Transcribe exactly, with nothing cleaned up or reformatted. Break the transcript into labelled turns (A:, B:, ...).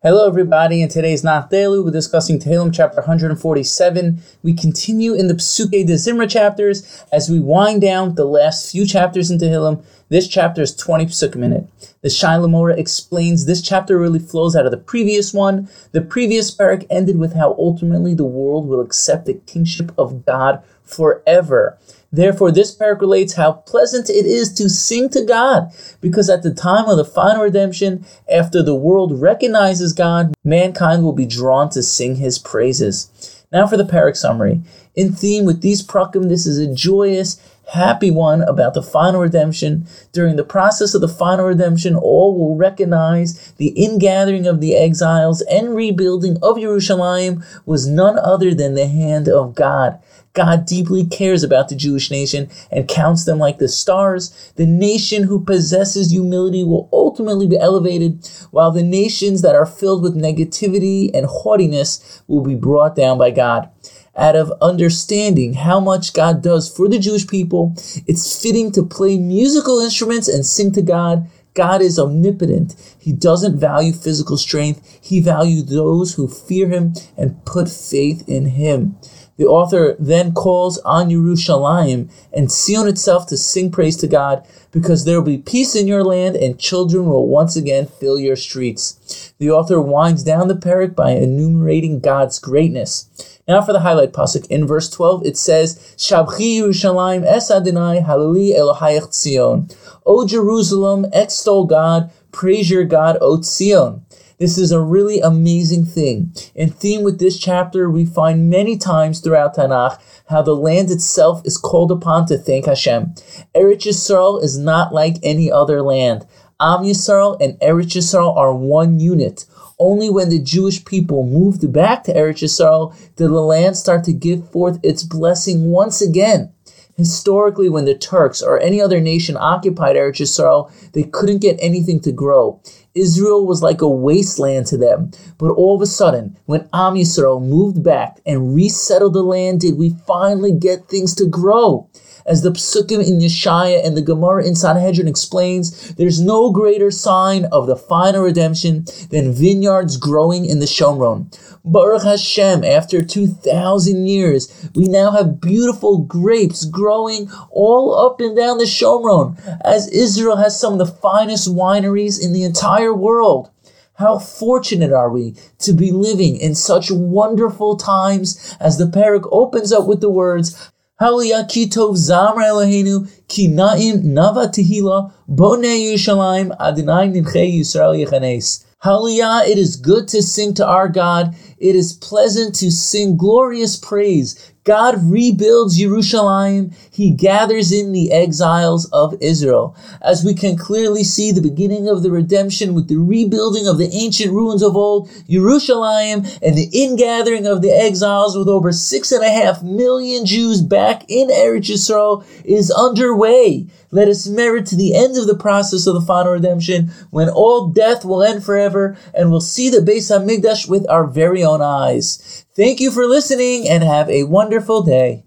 A: Hello everybody, in today's Nachdelu, we're discussing Tehillim chapter one forty-seven. We continue in the Psukei de Zimra chapters as we wind down the last few chapters in Tehillim. This chapter is twenty psukim in it. The Shai Lamora explains this chapter really flows out of the previous one. The previous parak ended with how ultimately the world will accept the kingship of God forever. Therefore, this parak relates how pleasant it is to sing to God, because at the time of the final redemption, after the world recognizes God, mankind will be drawn to sing His praises. Now for the parak summary. In theme with these prakim, this is a joyous, happy one about the final redemption. During the process of the final redemption, all will recognize the ingathering of the exiles and rebuilding of Yerushalayim was none other than the hand of God. God deeply cares about the Jewish nation and counts them like the stars. The nation who possesses humility will ultimately be elevated, while the nations that are filled with negativity and haughtiness will be brought down by God. Out of understanding how much God does for the Jewish people, it's fitting to play musical instruments and sing to God. God is omnipotent. He doesn't value physical strength. He values those who fear Him and put faith in Him. The author then calls on Yerushalayim and Zion itself to sing praise to God, because there will be peace in your land and children will once again fill your streets. The author winds down the parak by enumerating God's greatness. Now for the highlight pasuk. In verse twelve it says, Shabchi Yerushalayim es Adonai halali Elohayach Tzion. O Jerusalem, extol God, praise your God, O Tzion. This is a really amazing thing. In theme with this chapter, we find many times throughout Tanakh how the land itself is called upon to thank Hashem. Eretz Yisrael is not like any other land. Am Yisrael and Eretz Yisrael are one unit. Only when the Jewish people moved back to Eretz Yisrael did the land start to give forth its blessing once again. Historically, when the Turks or any other nation occupied Eretz Yisrael, they couldn't get anything to grow. Israel was like a wasteland to them. But all of a sudden, when Am Yisrael moved back and resettled the land, did we finally get things to grow. As the Psukim in Yeshaya and the Gemara in Sanhedrin explains, there's no greater sign of the final redemption than vineyards growing in the Shomron. Baruch Hashem, after two thousand years, we now have beautiful grapes growing all up and down the Shomron, as Israel has some of the finest wineries in the entire world. How fortunate are we to be living in such wonderful times, as the parak opens up with the words, Haliyah ki tov zamra Eloheinu ki na'im nava tehila bonei Yerushalayim Adonai nimchei Yisrael yechanes. Haliyah, it is good to sing to our God. It is pleasant to sing glorious praise. God rebuilds Yerushalayim. He gathers in the exiles of Israel. As we can clearly see the beginning of the redemption with the rebuilding of the ancient ruins of old, Yerushalayim, and the ingathering of the exiles with over six and a half million Jews back in Eretz Yisrael is underway. Let us merit to the end of the process of the final redemption, when all death will end forever and we'll see the Beis HaMikdash with our very own eyes. Thank you for listening and have a wonderful day.